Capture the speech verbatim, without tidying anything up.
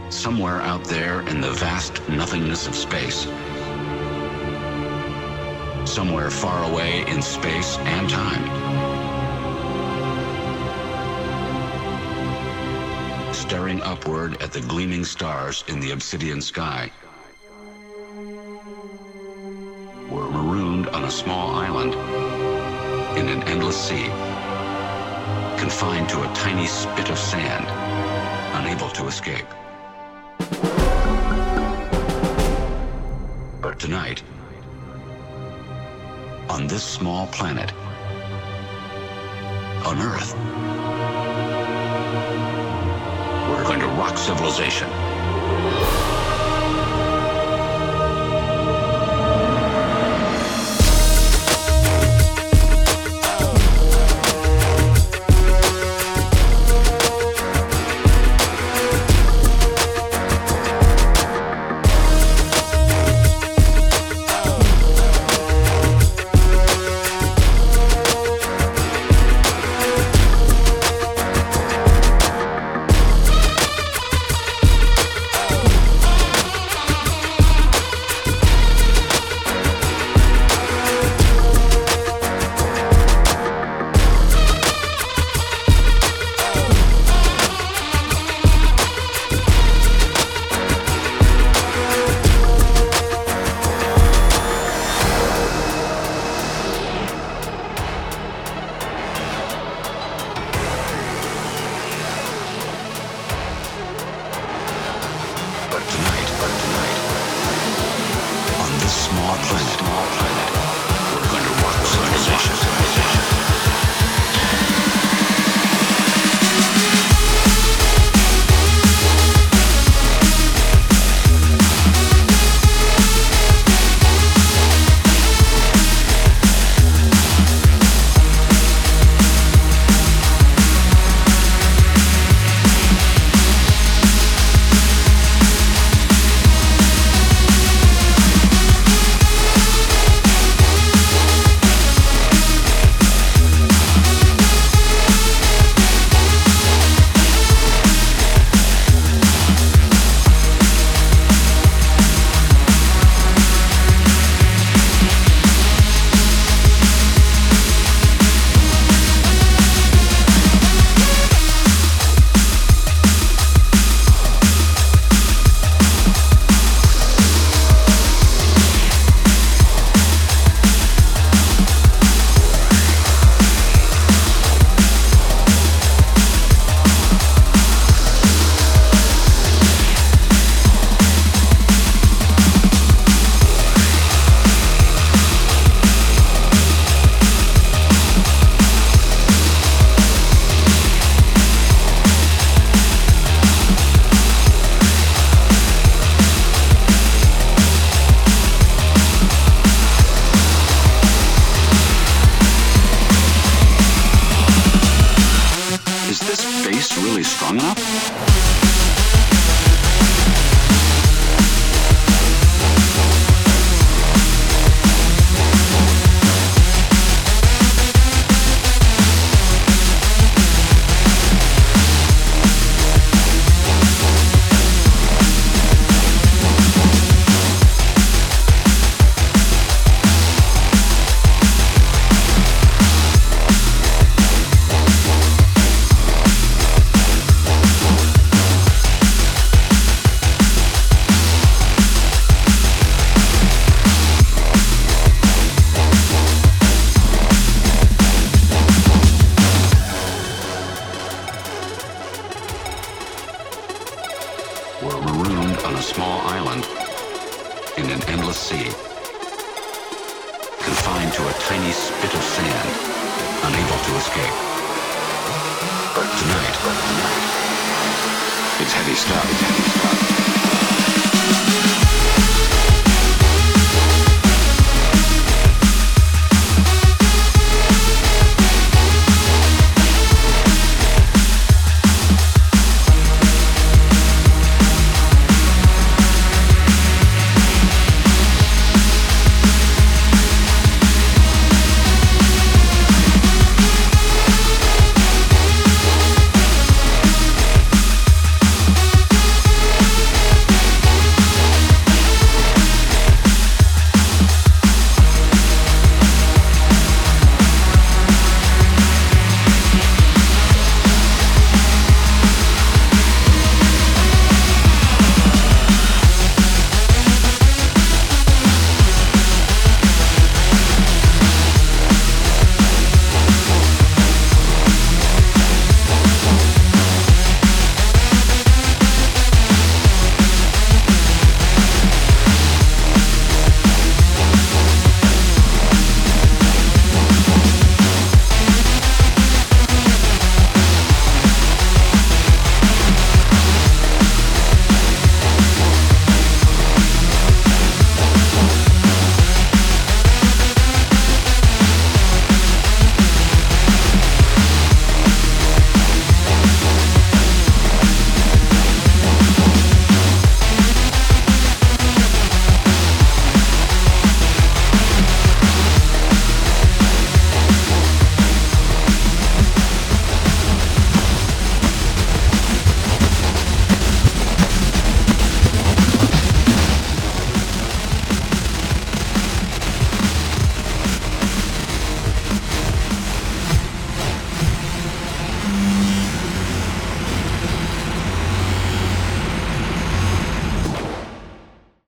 Somewhere out there in the vast nothingness of space, somewhere far away in space and time, staring upward at the gleaming stars in the obsidian sky, were marooned on a small island in an endless sea, confined to a tiny spit of sand, unable to escape. But tonight, on this small planet, on Earth, we're going to rock civilization. Really strong enough? Were marooned on a small island in an endless sea, confined to a tiny spit of sand, unable to escape. But tonight, but tonight, it's heavy stuff, it's heavy stuff.